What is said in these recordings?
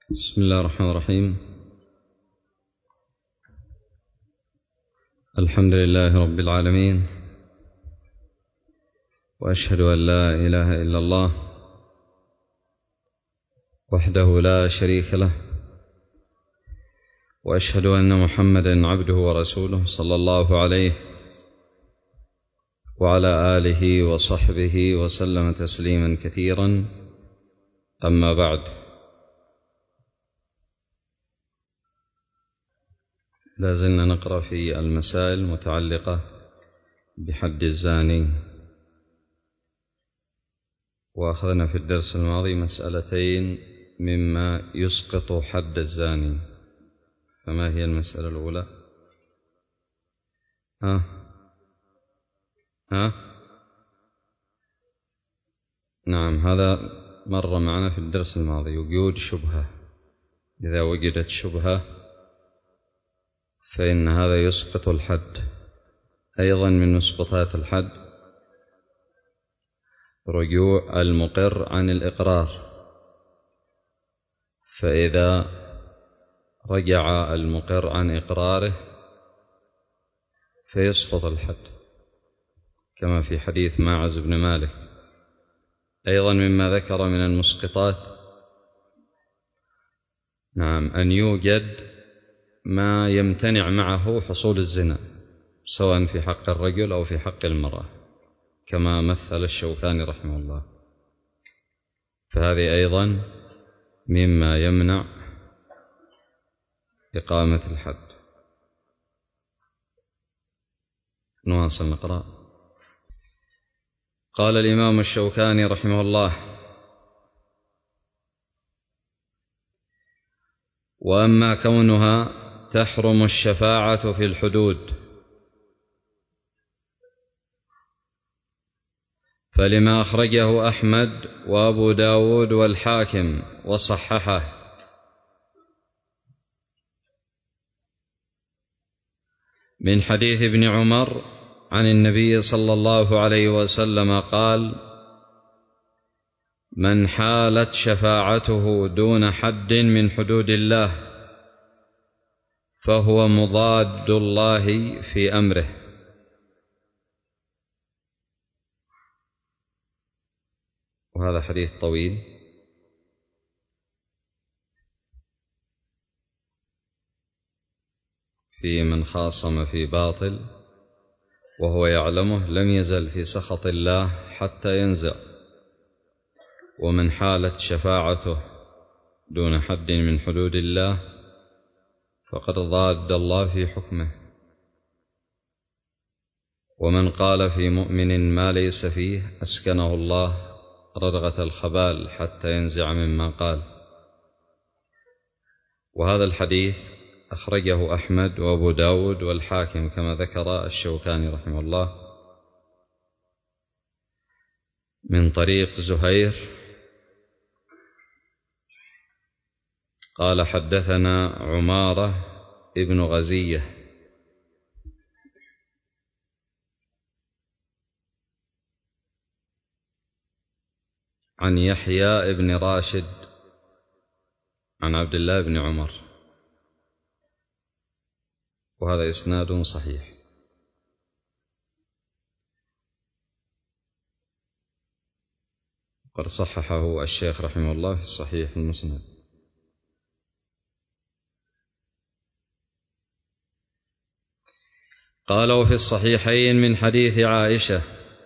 بسم الله الرحمن الرحيم. الحمد لله رب العالمين، وأشهد أن لا إله إلا الله وحده لا شريك له، وأشهد أن محمدا عبده ورسوله صلى الله عليه وعلى آله وصحبه وسلم تسليما كثيرا. أما بعد، لازلنا نقرأ في المسائل المتعلقة بحد الزاني، وأخذنا في الدرس الماضي مسألتين مما يسقط حد الزاني. فما هي المسألة الأولى؟ نعم، هذا مر معنا في الدرس الماضي. وجود شبهة، إذا وجدت شبهة فإن هذا يسقط الحد. أيضا من مسقطات الحد رجوع المقر عن الإقرار، فإذا رجع المقر عن إقراره فيسقط الحد، كما في حديث ماعز بن مالك. أيضا مما ذكر من المسقطات أن يوجد ما يمتنع معه حصول الزنا، سواء في حق الرجل أو في حق المرأة، كما مثل الشوكاني رحمه الله. فهذه أيضا مما يمنع إقامة الحد. نواصل نقرأ. قال الإمام الشوكاني رحمه الله: وأما كونها تحرم الشفاعة في الحدود فلما أخرجه أحمد وأبو داود والحاكم وصححه من حديث ابن عمر عن النبي صلى الله عليه وسلم قال: من حالت شفاعته دون حد من حدود الله فهو مضاد الله في أمره. وهذا حديث طويل في من خاصم في باطل وهو يعلمه لم يزل في سخط الله حتى ينزع، ومن حالت شفاعته دون حد من حدود الله فقد ضاد الله في حكمه. ومن قال في مؤمن ما ليس فيه أسكنه الله ردغة الخبال حتى ينزع مما قال. وهذا الحديث أخرجه أحمد وأبو داود والحاكم كما ذكر الشوكاني رحمه الله من طريق زهير قال: حدثنا عمارة ابن غزية عن يحيى ابن راشد عن عبد الله بن عمر، وهذا إسناد صحيح. قد صححه الشيخ رحمه الله في الصحيح المسند. قالوا في الصحيحين من حديث عائشة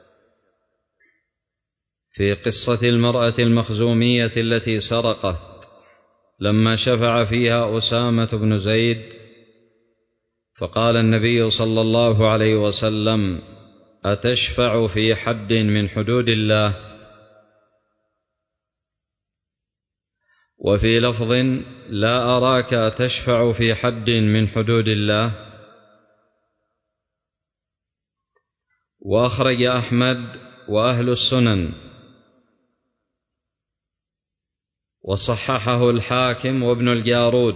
في قصة المرأة المخزومية التي سرقت لما شفع فيها أسامة بن زيد، فقال النبي صلى الله عليه وسلم: أتشفع في حد من حدود الله؟ وفي لفظ: لا أراك تشفع في حد من حدود الله. وأخرج أحمد وأهل السنن وصححه الحاكم وابن الجارود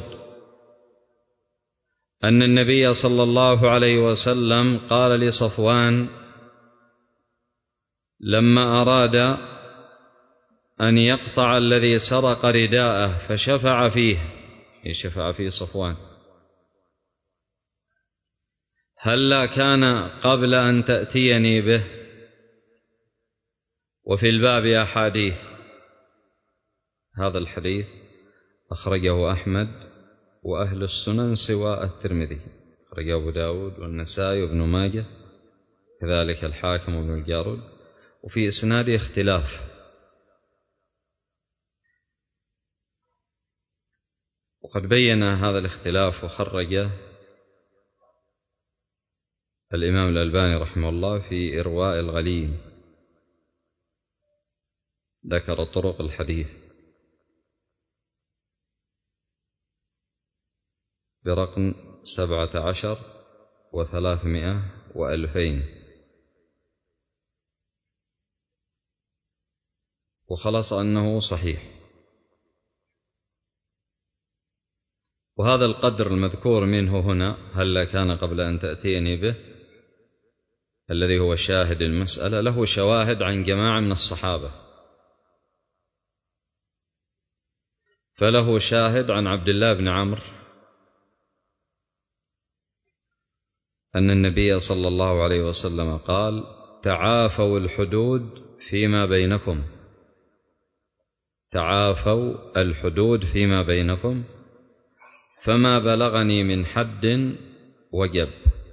أن النبي صلى الله عليه وسلم قال لصفوان لما أراد أن يقطع الذي سرق رداءه فشفع فيه، شفع فيه صفوان، هلا كان قبل أن تأتيني به؟ وفي الباب أحاديث. هذا الحديث أخرجه أحمد وأهل السنن سوى الترمذي، أخرجه أبو داود والنسائي وابن ماجه، كذلك الحاكم وابن الجارود، وفي إسناده اختلاف. وقد بين هذا الاختلاف وخرج الإمام الألباني رحمه الله في إرواء الغليل، ذكر طرق الحديث برقم 17 و300 و2000، وخلص أنه صحيح. وهذا القدر المذكور منه هنا، هلا كان قبل أن تأتيني به، الذي هو شاهد المسألة، له شواهد عن جماعة من الصحابة. فله شاهد عن عبد الله بن عمرو أن النبي صلى الله عليه وسلم قال: تعافوا الحدود فيما بينكم، تعافوا الحدود فيما بينكم، فما بلغني من حد وجب.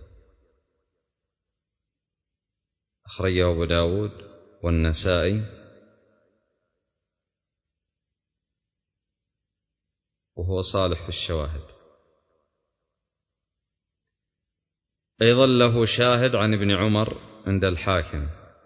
أخرجه أبو داود والنسائي، وهو صالح في الشواهد. أيضا له شاهد عن ابن عمر عند الحاكم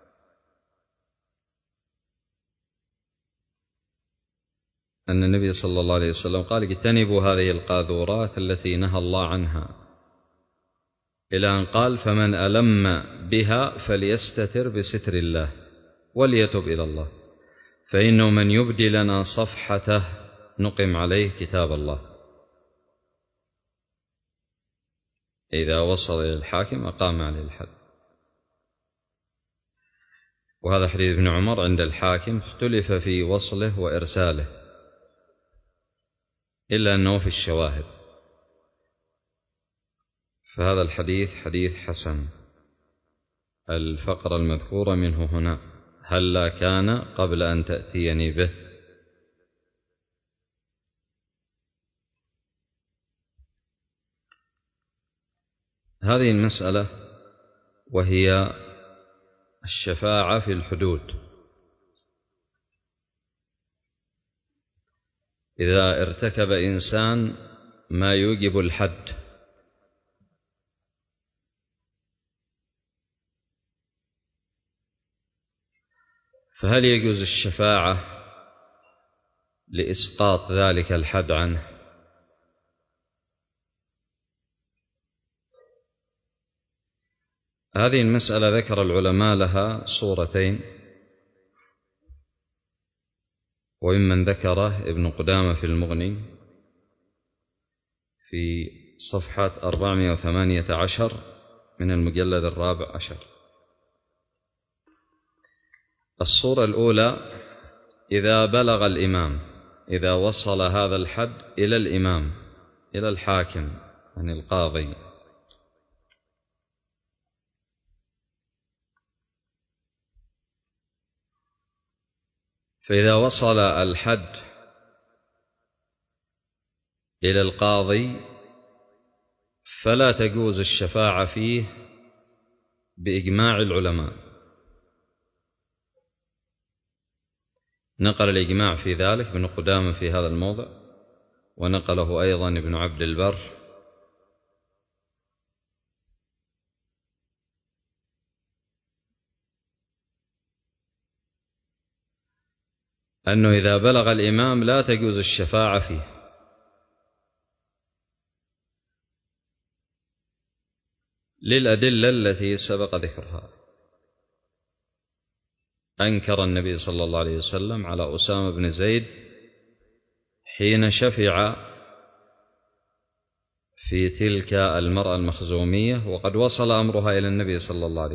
أن النبي صلى الله عليه وسلم قال: اجتنبوا هذه القاذورات التي نهى الله عنها، إلى أن قال: فمن ألم بها فليستتر بستر الله وليتب إلى الله، فإنه من يبدي لنا صفحته نقم عليه كتاب الله. إذا وصل إلى الحاكم أقام عليه الحد. وهذا حديث ابن عمر عند الحاكم اختلف في وصله وإرساله، إلا أنه في الشواهد، فهذا الحديث حديث حسن. الفقرة المذكورة منه هنا: هلا كان قبل أن تأتيني به. هذه المسألة وهي الشفاعة في الحدود. إذا ارتكب إنسان ما يوجب الحد، فهل يجوز الشفاعة لإسقاط ذلك الحد عنه؟ هذه المسألة ذكر العلماء لها صورتين، وممن ذكره ابن قدامة في المغني في صفحة 418 من المجلد 14. الصورة الأولى: إذا بلغ الإمام، إذا وصل هذا الحد إلى الإمام، إلى الحاكم عن القاضي، فإذا وصل الحد إلى القاضي فلا تجوز الشفاعة فيه بإجماع العلماء. نقل الإجماع في ذلك ابن قدامة في هذا الموضع، ونقله أيضا ابن عبد البر، أنه إذا بلغ الإمام لا تجوز الشفاعة فيه، للأدلة التي سبق ذكرها. أنكر النبي صلى الله عليه وسلم على أسامة بن زيد حين شفع في تلك المرأة المخزومية وقد وصل أمرها إلى النبي صلى الله عليه وسلم.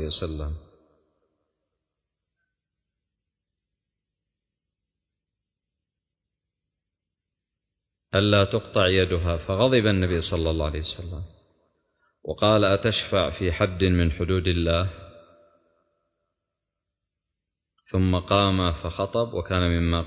ألا تقطع يدها، فغضب النبي صلى الله عليه وسلم وقال: أتشفع في حد من حدود الله؟ ثم قام فخطب، وكان مما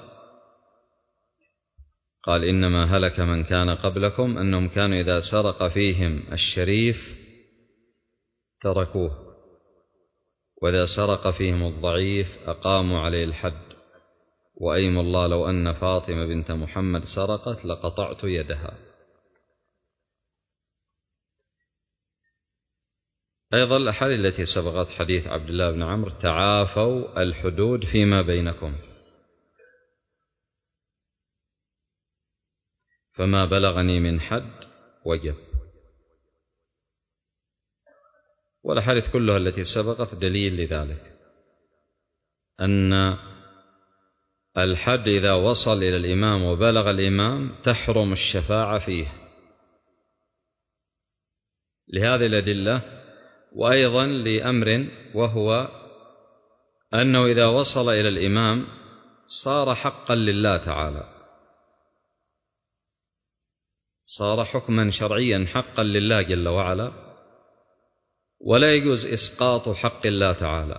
قال: إنما هلك من كان قبلكم أنهم كانوا إذا سرق فيهم الشريف تركوه، وإذا سرق فيهم الضعيف أقاموا عليه الحد، وأيم الله لو أن فاطمة بنت محمد سرقت لقطعت يدها. أيضا الأحاديث التي سبقت حديث عبد الله بن عمرو: تعافوا الحدود فيما بينكم، فما بلغني من حد وجب. والأحاديث كلها التي سبقت دليل لذلك، أن الحد إذا وصل إلى الإمام وبلغ الإمام تحرم الشفاعة فيه لهذه الأدلة. وأيضا لأمر، وهو أنه إذا وصل إلى الإمام صار حقا لله تعالى، صار حكما شرعيا حقا لله جل وعلا، ولا يجوز إسقاط حق الله تعالى،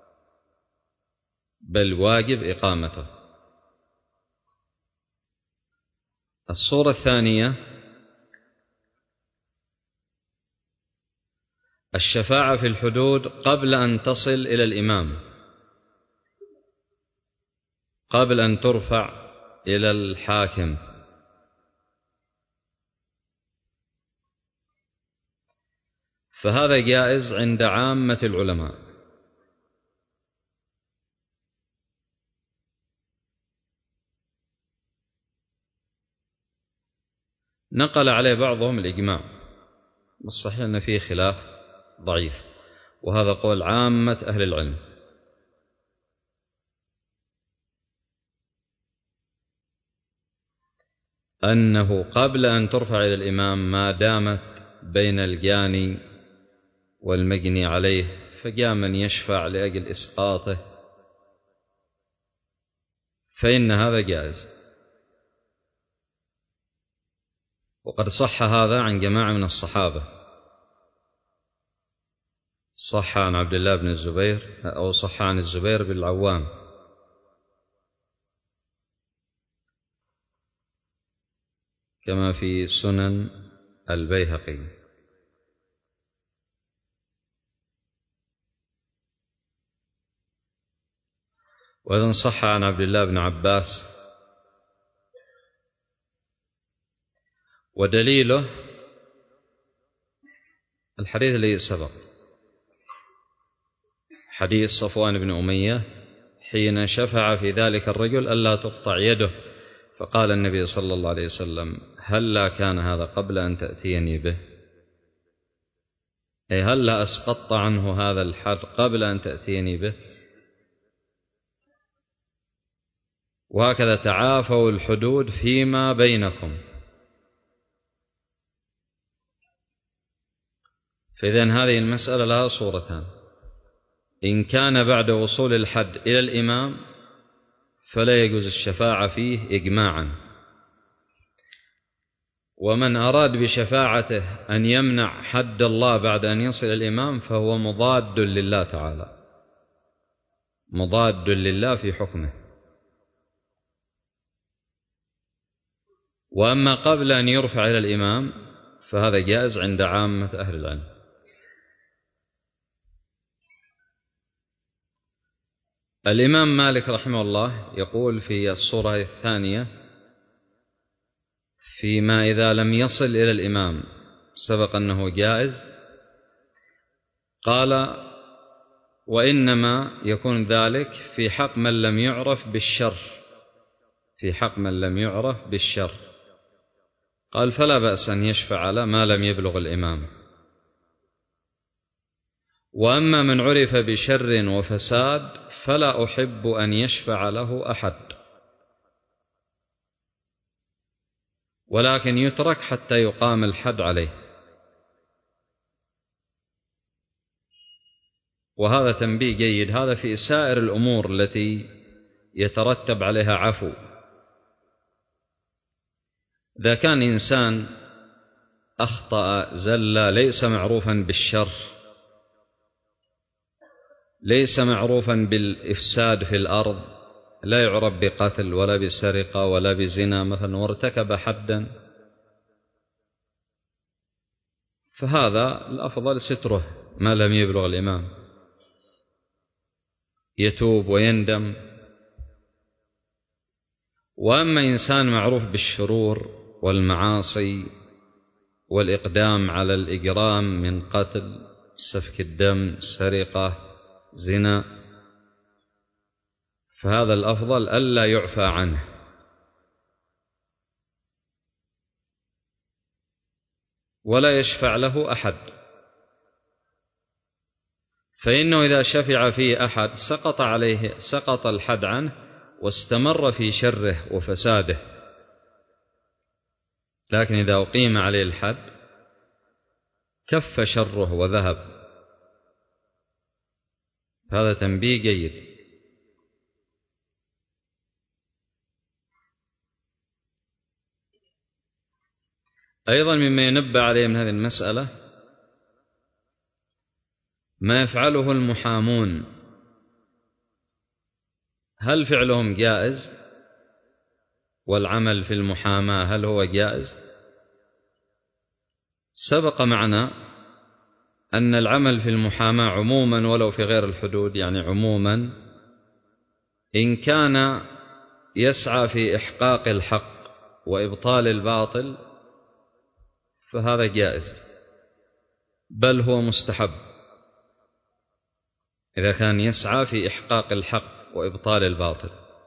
بل واجب إقامته. الصورة الثانية: الشفاعة في الحدود قبل أن تصل إلى الإمام، قبل أن ترفع إلى الحاكم. فهذا جائز عند عامة العلماء، نقل عليه بعضهم الإجماع، والصحيح أن فيه خلاف ضعيف، وهذا قول عامة أهل العلم، أنه قبل أن ترفع إلى الإمام ما دامت بين الجاني والمجني عليه فجاء من يشفع لأجل إسقاطه فإن هذا جائز. وقد صح هذا عن جماعة من الصحابة، صح عن عبد الله بن الزبير، أو صح عن الزبير بن العوام، كما في سنن البيهقي. وأيضا صح عن عبد الله بن عباس. ودليله الحديث الذي سبق، حديث صفوان بن أمية حين شفع في ذلك الرجل ألا تقطع يده، فقال النبي صلى الله عليه وسلم: هلا كان هذا قبل أن تأتيني به، أي هلا أسقطت عنه هذا الحد قبل أن تأتيني به. وهكذا تعافوا الحدود فيما بينكم. فإذن هذه المسألة لها صورتان: إن كان بعد وصول الحد إلى الإمام فلا يجوز الشفاعة فيه إجماعا، ومن أراد بشفاعته أن يمنع حد الله بعد أن يصل الإمام فهو مضاد لله تعالى، مضاد لله في حكمه. وأما قبل أن يرفع إلى الإمام فهذا جائز عند عامة أهل العلم. الإمام مالك رحمه الله يقول في الصورة الثانية فيما إذا لم يصل إلى الإمام، سبق أنه جائز، قال: وإنما يكون ذلك في حق من لم يعرف بالشر، في حق من لم يعرف بالشر. قال: فلا بأس أن يشفع على ما لم يبلغ الإمام. وأما من عرف بشر وفساد فلا أحب أن يشفع له أحد، ولكن يترك حتى يقام الحد عليه. وهذا تنبيه جيد، هذا في سائر الأمور التي يترتب عليها عفو. إذا كان إنسان أخطأ زل ليس معروفا بالشر، ليس معروفا بالإفساد في الأرض، لا يعرف بقتل ولا بسرقة ولا بزنا مثلا، وارتكب حدا، فهذا الأفضل ستره ما لم يبلغ الإمام، يتوب ويندم. وأما إنسان معروف بالشرور والمعاصي والإقدام على الإجرام من قتل، سفك الدم، سرقة، زنا، فهذا الأفضل ألا يعفى عنه، ولا يشفع له أحد، فإنه إذا شفع فيه أحد سقط الحد عنه واستمر في شره وفساده. لكن إذا أقيم عليه الحد كف شره وذهب. هذا تنبيه جيد. أيضا مما ينبه عليه من هذه المسألة ما يفعله المحامون، هل فعلهم جائز؟ والعمل في المحاماة هل هو جائز؟ سبق معنا أن العمل في المحاماة عموما ولو في غير الحدود، يعني عموما إن كان يسعى في إحقاق الحق وإبطال الباطل فهذا جائز، بل هو مستحب إذا كان يسعى في إحقاق الحق وإبطال الباطل.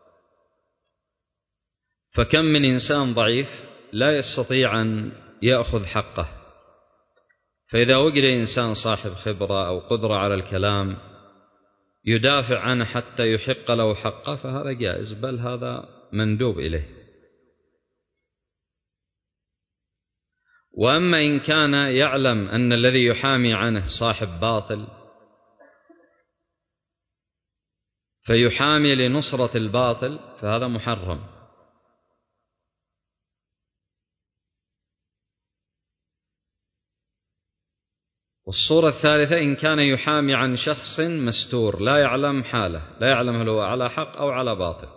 فكم من إنسان ضعيف لا يستطيع أن يأخذ حقه، فإذا وجد إنسان صاحب خبرة أو قدرة على الكلام يدافع عنه حتى يحق له حقه فهذا جائز، بل هذا مندوب إليه. وأما إن كان يعلم أن الذي يحامي عنه صاحب باطل فيحامي لنصرة الباطل فهذا محرم. والصورة الثالثة إن كان يحامي عن شخص مستور لا يعلم حاله، لا يعلم هل هو على حق أو على باطل،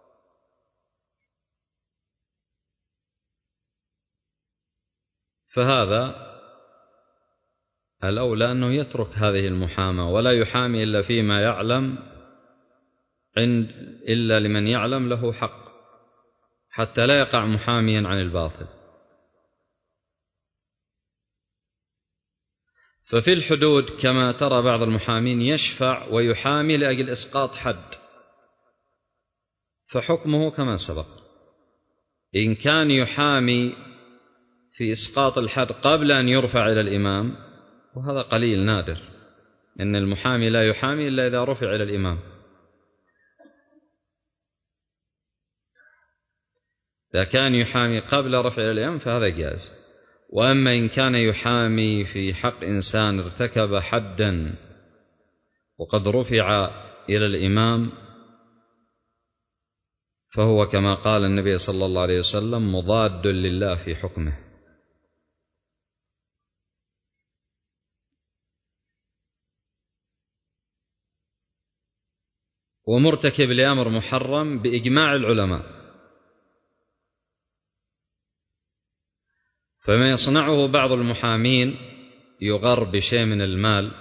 فهذا الأولى أنه يترك هذه المحاماة ولا يحامي إلا فيما يعلم إلا لمن يعلم له حق، حتى لا يقع محاميا عن الباطل. ففي الحدود كما ترى بعض المحامين يشفع ويحامي لأجل إسقاط حد، فحكمه كما سبق. إن كان يحامي في إسقاط الحد قبل أن يرفع إلى الإمام، وهذا قليل نادر، إن المحامي لا يحامي إلا إذا رفع إلى الإمام. إذا كان يحامي قبل رفع إلى الإمام فهذا جائز. وأما إن كان يحامي في حق إنسان ارتكب حدا وقد رفع إلى الإمام فهو كما قال النبي صلى الله عليه وسلم مضاد لله في حكمه. ومرتكب لأمر محرم بإجماع العلماء. فما يصنعه بعض المحامين يغر بشيء من المال،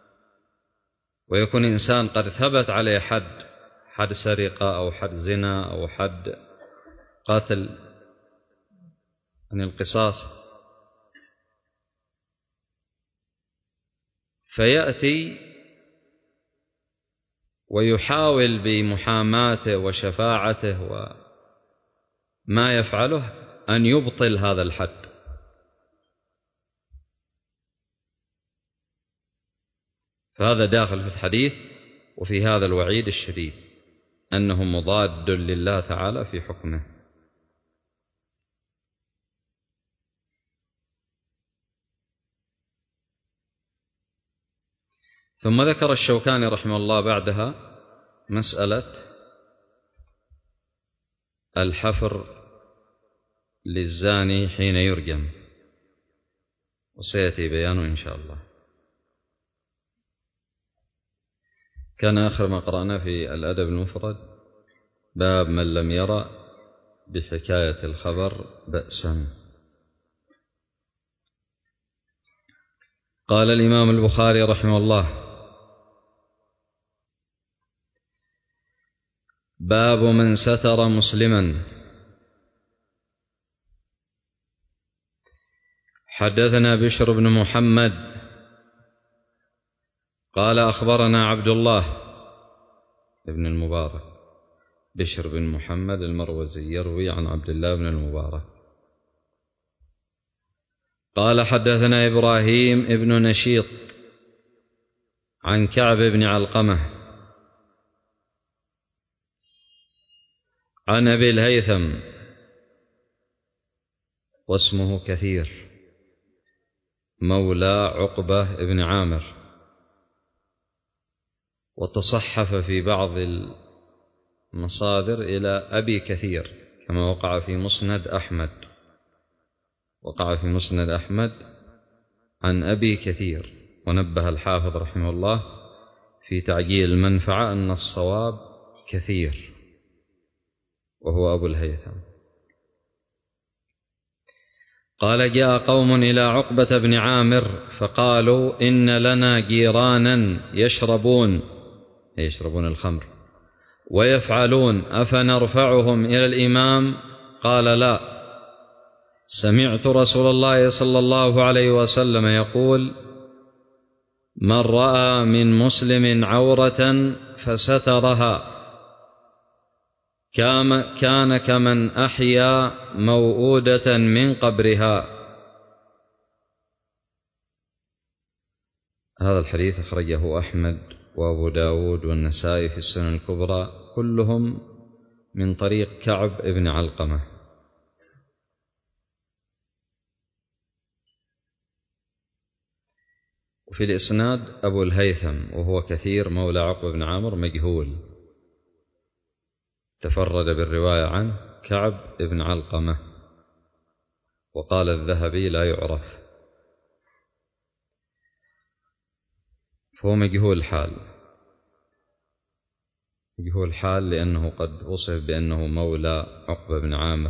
ويكون إنسان قد ثبت عليه حد سرقة أو حد زنا أو حد قتل عن القصاص، فيأتي ويحاول بمحاماته وشفاعته وما يفعله أن يبطل هذا الحد. فهذا داخل في الحديث وفي هذا الوعيد الشديد أنه مضاد لله تعالى في حكمه. ثم ذكر الشوكاني رحمه الله بعدها مسألة الحفر للزاني حين يرجم، وسيأتي بيانه إن شاء الله. كان آخر ما قرأنا في الأدب المفرد باب من لم يرى بحكاية الخبر بأسا. قال الإمام البخاري رحمه الله: باب من ستر مسلما. حدثنا بشر بن محمد قال أخبرنا عبد الله بن المبارك. بشر بن محمد المروزي يروي عن عبد الله بن المبارك قال حدثنا إبراهيم بن نشيط عن كعب بن علقمة عن أبي الهيثم واسمه كثير مولى عقبة بن عامر، وتصحف في بعض المصادر إلى أبي كثير كما وقع في مسند أحمد، وقع في مسند أحمد عن أبي كثير. ونبه الحافظ رحمه الله في تعجيل المنفعة أن الصواب كثير وهو أبو الهيثم. قال: جاء قوم إلى عقبة بن عامر فقالوا: إن لنا جيرانا يشربون الخمر ويفعلون، أفنرفعهم إلى الإمام؟ قال: لا، سمعت رسول الله صلى الله عليه وسلم يقول: من رأى من مسلم عورة فسترها كان كمن أحيا موؤودة من قبرها. هذا الحديث أخرجه أحمد وأبو داود والنسائي في السنن الكبرى، كلهم من طريق كعب بن علقمة. وفي الإسناد أبو الهيثم وهو كثير مولى عقبة بن عامر مجهول، تفرد بالرواية عنه كعب بن علقمة، وقال الذهبي لا يعرف، فهو مجهول حال لأنه قد وصف بأنه مولى عقبة بن عامر.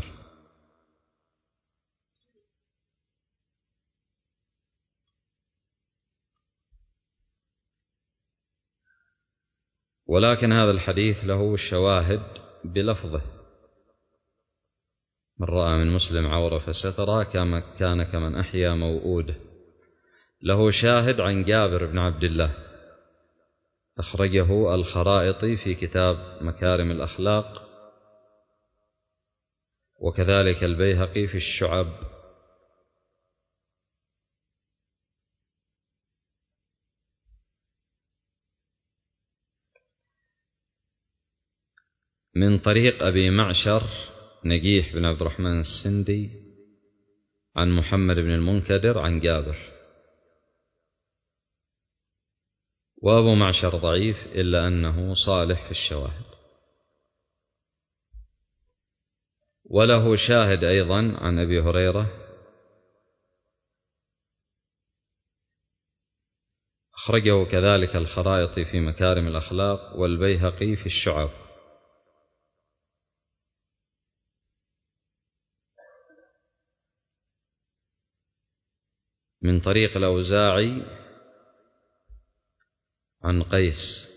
ولكن هذا الحديث له شواهد بلفظه: من رأى من مسلم عورة فسترها كان كمن أحيا موؤودة. له شاهد عن جابر بن عبد الله أخرجه الخرائطي في كتاب مكارم الأخلاق، وكذلك البيهقي في الشعب. من طريق أبي معشر نجيح بن عبد الرحمن السندي عن محمد بن المنكدر عن جابر. وأبو معشر ضعيف إلا أنه صالح في الشواهد. وله شاهد أيضا عن أبي هريرة أخرجه كذلك الخرائطي في مكارم الأخلاق والبيهقي في الشعب. من طريق الأوزاعي عن قيس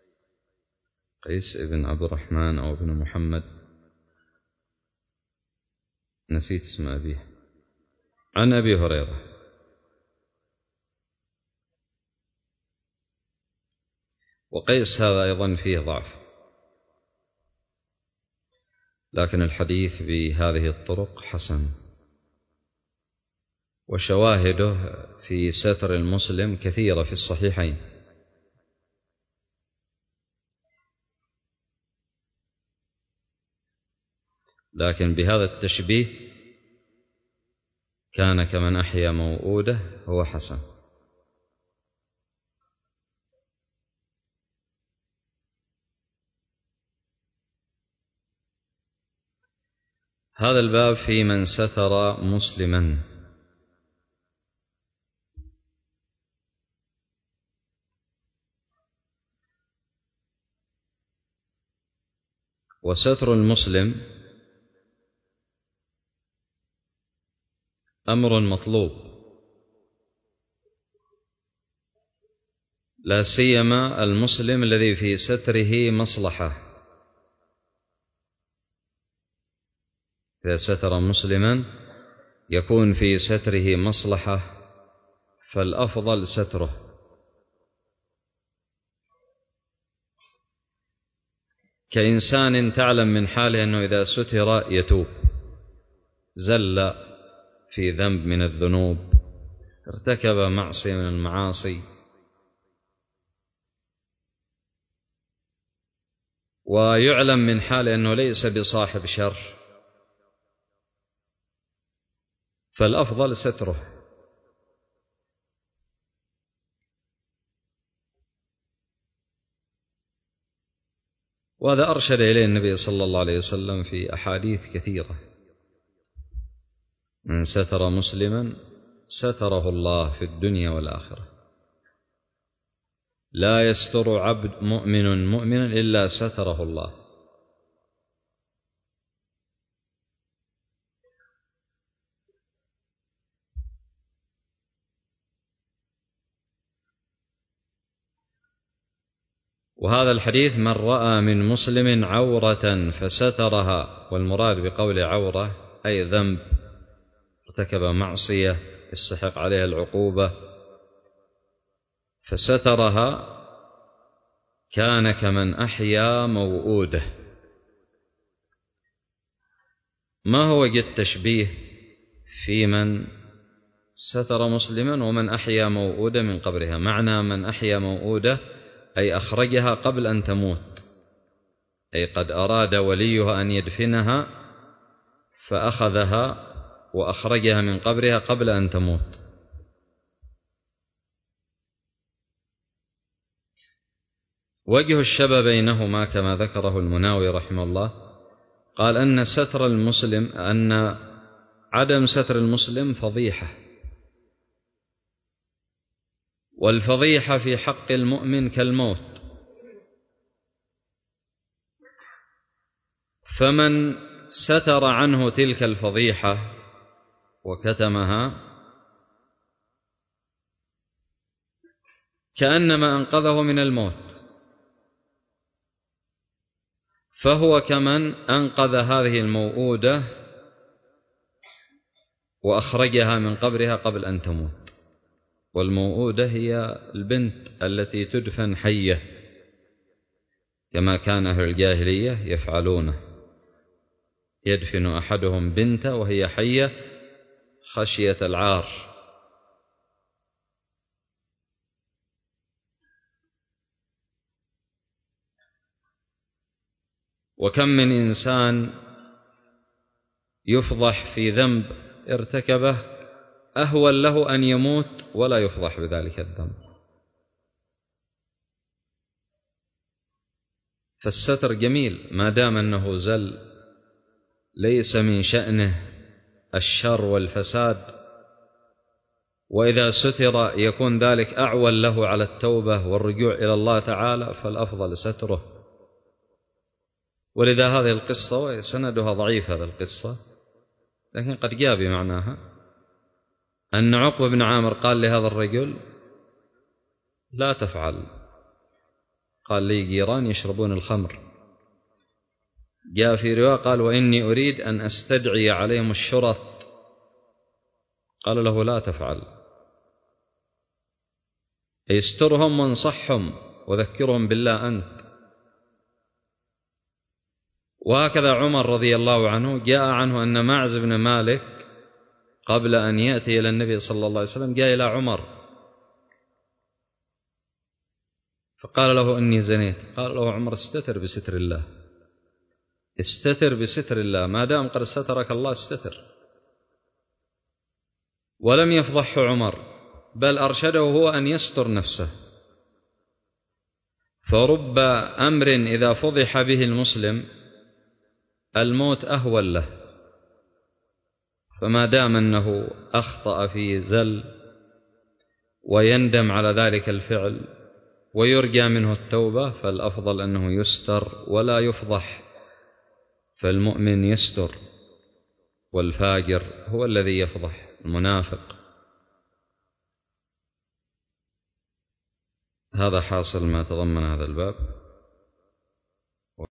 ابن عبد الرحمن أو ابن محمد، نسيت اسم أبيه، عن أبي هريرة. وقيس هذا أيضا فيه ضعف، لكن الحديث بهذه الطرق حسن، وشواهده في ستر المسلم كثيرة في الصحيحين. لكن بهذا التشبيه كان كمن أحيا موؤودة هو حسن. هذا الباب في من ستر مسلما. وستر المسلم أمر مطلوب، لا سيما المسلم الذي في ستره مصلحة. إذا ستر مسلما يكون في ستره مصلحة فالأفضل ستره. كإنسان تعلم من حاله أنه إذا ستر يتوب، زل في ذنب من الذنوب، ارتكب معصية من المعاصي، ويعلم من حاله أنه ليس بصاحب شر، فالأفضل ستره. وهذا أرشد إليه النبي صلى الله عليه وسلم في أحاديث كثيرة: من ستر مسلما ستره الله في الدنيا والآخرة. لا يستر عبد مؤمنا إلا ستره الله. وهذا الحديث: من رأى من مسلم عورة فسترها، والمراد بقول عورة أي ذنب، ارتكب معصية يستحق عليها العقوبة، فسترها كان كمن أحيا موؤوده. ما هو جد تشبيه في من ستر مسلما ومن أحيا موؤوده من قبرها؟ معنى من أحيا موؤوده أي أخرجها قبل أن تموت، أي قد أراد وليها أن يدفنها فأخذها وأخرجها من قبرها قبل أن تموت. وجه الشبه بينهما كما ذكره المناوي رحمه الله، قال أن عدم ستر المسلم فضيحة، والفضيحة في حق المؤمن كالموت، فمن ستر عنه تلك الفضيحة وكتمها كأنما أنقذه من الموت، فهو كمن أنقذ هذه الموؤودة وأخرجها من قبرها قبل أن تموت. والموؤودة هي البنت التي تدفن حية كما كان أهل الجاهلية يفعلونه، يدفن أحدهم بنته وهي حية خشية العار. وكم من إنسان يفضح في ذنب ارتكبه أهون له أن يموت ولا يفضح بذلك الذنب. فالستر جميل ما دام أنه زل، ليس من شأنه الشر والفساد، وإذا ستر يكون ذلك أعول له على التوبة والرجوع إلى الله تعالى، فالأفضل ستره. ولذا هذه القصة وسندها ضعيف، هذا القصة لكن قد جاء بمعناها، أن عقبة بن عامر قال لهذا الرجل: لا تفعل، قال لي جيران يشربون الخمر. جاء في رواية قال: وإني أريد أن أستدعي عليهم الشرط، قال له: لا تفعل، يسترهم وانصحهم وذكرهم بالله أنت. وهكذا عمر رضي الله عنه جاء عنه أن معز بن مالك قبل أن يأتي إلى النبي صلى الله عليه وسلم جاء إلى عمر فقال له: إني زنيت. قال له عمر: استتر بستر الله، استتر بستر الله، ما دام قد سترك الله استتر. ولم يفضحه عمر، بل أرشده هو أن يستر نفسه. فرب أمر إذا فضح به المسلم الموت أهون له فما دام أنه أخطأ في زل ويندم على ذلك الفعل ويرجى منه التوبة، فالأفضل أنه يستر ولا يفضح، فالمؤمن يستر والفاجر هو الذي يفضح، المنافق. هذا حاصل ما تضمن هذا الباب.